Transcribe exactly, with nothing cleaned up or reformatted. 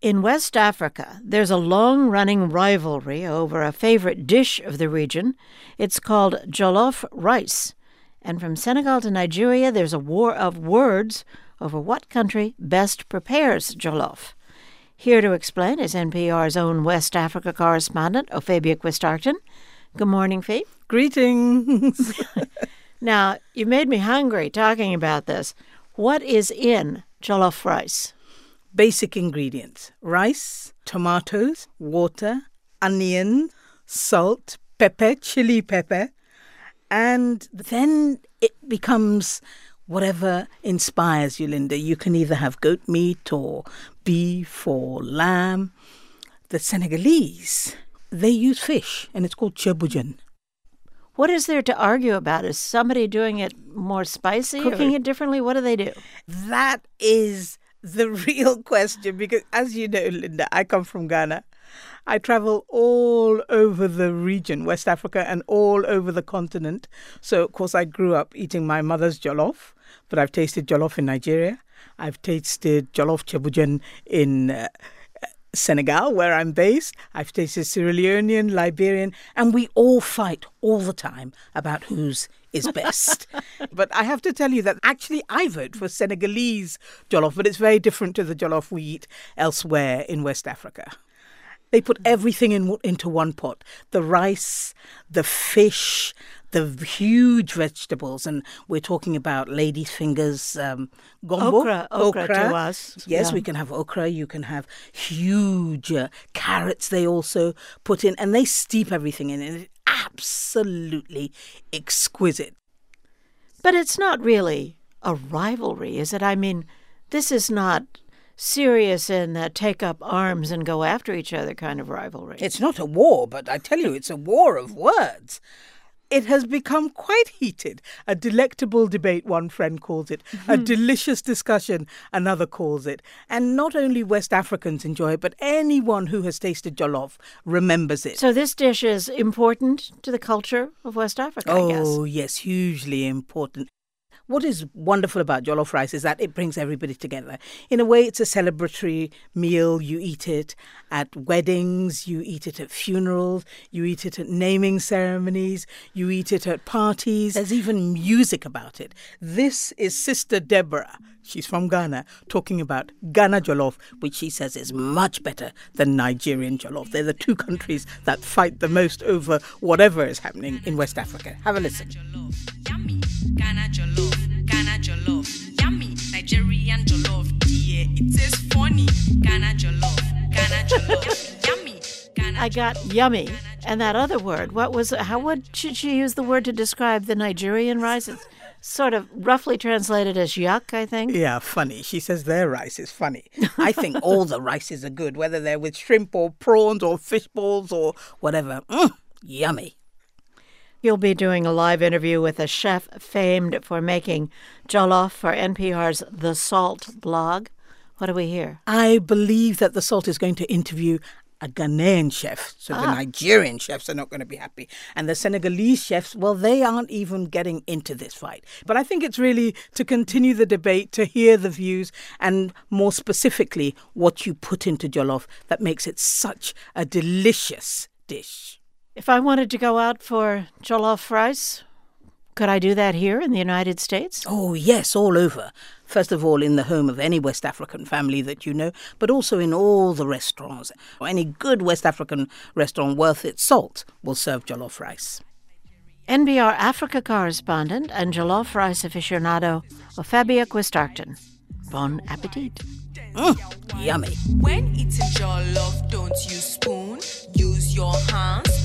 In West Africa, there's a long-running rivalry over a favorite dish of the region. It's called jollof rice. And from Senegal to Nigeria, there's a war of words over what country best prepares jollof. Here to explain is N P R's own West Africa correspondent, Ophabia Quistarton. Good morning, Fee. Greetings. Now, you made me hungry talking about this. What is in jollof rice? Basic ingredients: rice, tomatoes, water, onion, salt, pepper, chili pepper. And then it becomes whatever inspires you, Linda. You can either have goat meat or beef or lamb. The Senegalese, they use fish, and it's called ceebu-jën. What is there to argue about? Is somebody doing it more spicy, cooking or? it differently? What do they do? That is the real question, because as you know, Linda, I come from Ghana. I travel all over the region, West Africa, and all over the continent. So, of course, I grew up eating my mother's jollof, but I've tasted jollof in Nigeria. I've tasted jollof ceebu-jën in uh, Senegal, where I'm based. I've tasted Sierra Leonean, Liberian, and we all fight all the time about whose is best. But I have to tell you that actually I vote for Senegalese jollof, but it's very different to the jollof we eat elsewhere in West Africa. They put everything in into one pot. The rice, the fish, the huge vegetables, and we're talking about ladies' fingers, um, gombo. Okra, okra, okra to us. Yes, yeah. we can have okra. You can have huge uh, carrots they also put in, and they steep everything in it. It's absolutely exquisite. But it's not really a rivalry, is it? I mean, this is not serious in the take up arms and go after each other kind of rivalry. It's not a war, but I tell you, it's a war of words. It has become quite heated. A delectable debate, one friend calls it. Mm-hmm. A delicious discussion, another calls it. And not only West Africans enjoy it, but anyone who has tasted jollof remembers it. So this dish is important to the culture of West Africa, oh, I guess. Oh, yes, hugely important. What is wonderful about jollof rice is that it brings everybody together. In a way, it's a celebratory meal. You eat it at weddings, you eat it at funerals, you eat it at naming ceremonies, you eat it at parties. There's even music about it. This is Sister Deborah. She's from Ghana, talking about Ghana jollof, which she says is much better than Nigerian jollof. They're the two countries that fight the most over whatever is happening in West Africa. Have a listen. Yummy, Ghana jollof, Ghana jollof, yummy, Nigerian jollof, yeah, it is funny. Ghana jollof, Ghana jollof, yummy, Ghana I got yummy, and that other word. What was? How would should she use the word to describe the Nigerian rice? It's sort of roughly translated as yuck, I think. Yeah, funny. She says their rice is funny. I think all the rices are good, whether they're with shrimp or prawns or fish balls or whatever. Mm, yummy. You'll be doing a live interview with a chef famed for making jollof for N P R's The Salt blog. What do we hear? I believe that The Salt is going to interview a Ghanaian chef, so ah. the Nigerian chefs are not going to be happy. And the Senegalese chefs, well, they aren't even getting into this fight. But I think it's really to continue the debate, to hear the views, and more specifically, what you put into jollof that makes it such a delicious dish. If I wanted to go out for jollof rice, could I do that here in the United States? Oh, yes, all over. First of all, in the home of any West African family that you know, but also in all the restaurants. Any good West African restaurant worth its salt will serve jollof rice. N P R Africa correspondent and jollof rice aficionado, Ophabia Quistarton. Bon appetit. Mm, yummy. When eating jollof, don't use spoon, use your hands.